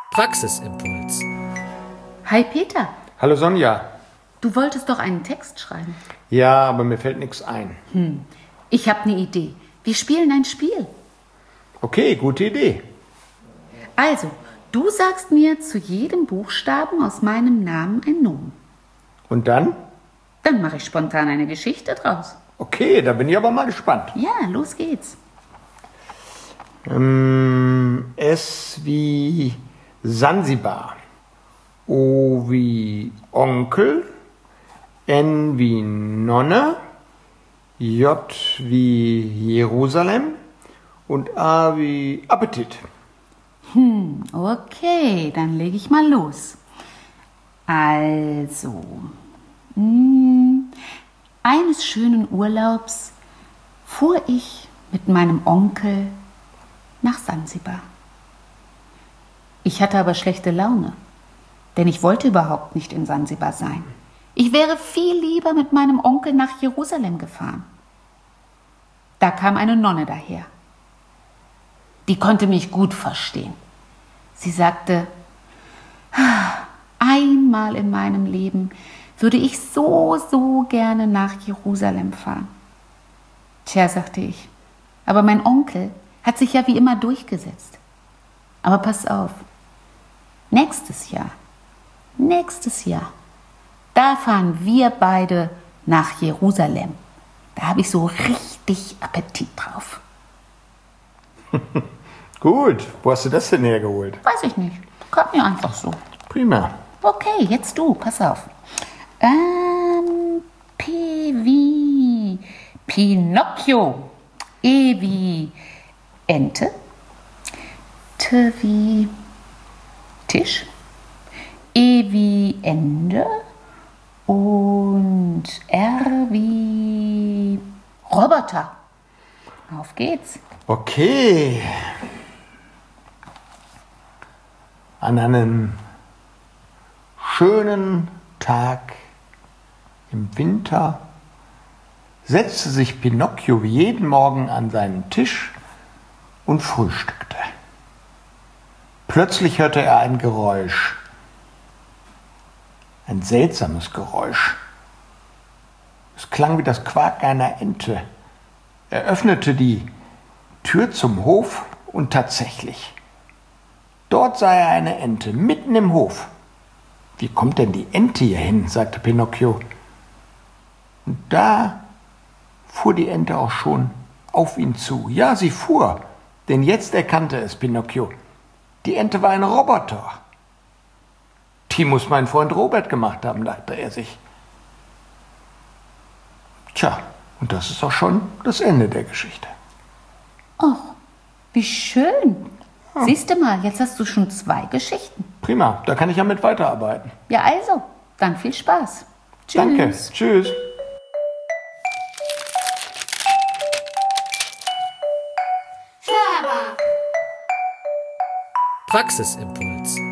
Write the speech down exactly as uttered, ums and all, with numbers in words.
Praxisimpuls. Hi Peter, Hallo Sonja. du wolltest doch einen Text schreiben. Ja, aber mir fällt nichts ein. Hm. Ich habe eine Idee. Wir spielen ein Spiel. Okay, gute Idee. Also, du sagst mir zu jedem Buchstaben aus meinem Namen ein Nomen. Und dann? Dann mache ich spontan eine Geschichte draus. Okay, da bin ich aber mal gespannt. Ja, los geht's. Ähm, S wie Sansibar. O wie Onkel. N wie Nonne. J wie Jerusalem. Und A wie Appetit. Hm, okay, dann lege ich mal los. Also, hm, eines schönen Urlaubs fuhr ich mit meinem Onkel nach Sansibar. Ich hatte aber schlechte Laune, denn ich wollte überhaupt nicht in Sansibar sein. Ich wäre viel lieber mit meinem Onkel nach Jerusalem gefahren. Da kam eine Nonne daher. Die konnte mich gut verstehen. Sie sagte, einmal in meinem Leben würde ich so, so gerne nach Jerusalem fahren. Tja, sagte ich, aber mein Onkel hat sich ja wie immer durchgesetzt. Aber pass auf, nächstes Jahr, nächstes Jahr, da fahren wir beide nach Jerusalem. Da habe ich so richtig Appetit drauf. Gut, wo hast du das denn hergeholt? Weiß ich nicht, kam mir einfach so. Prima. Okay, jetzt du, pass auf. Ähm, P wie Pinocchio. E wie Ente. T wie Tisch. E wie Ende. Und R wie Roboter. Auf geht's. Okay. An einem schönen Tag im Winter setzte sich Pinocchio wie jeden Morgen an seinen Tisch und frühstückte. Plötzlich hörte er ein Geräusch, ein seltsames Geräusch. Es klang wie das Quaken einer Ente. Er öffnete die Tür zum Hof und tatsächlich, dort sah er eine Ente mitten im Hof. Wie kommt denn die Ente hier hin? Sagte Pinocchio. Und da fuhr die Ente auch schon auf ihn zu. Ja, sie fuhr, denn jetzt erkannte es Pinocchio. Die Ente war ein Roboter. Die muss mein Freund Robert gemacht haben, dachte er sich. Tja, und das ist auch schon das Ende der Geschichte. Oh, wie schön. Ja. Siehst du mal, jetzt hast du schon zwei Geschichten. Prima, da kann ich ja mit weiterarbeiten. Ja, also, dann viel Spaß. Tschüss. Danke, tschüss. Praxisimpuls.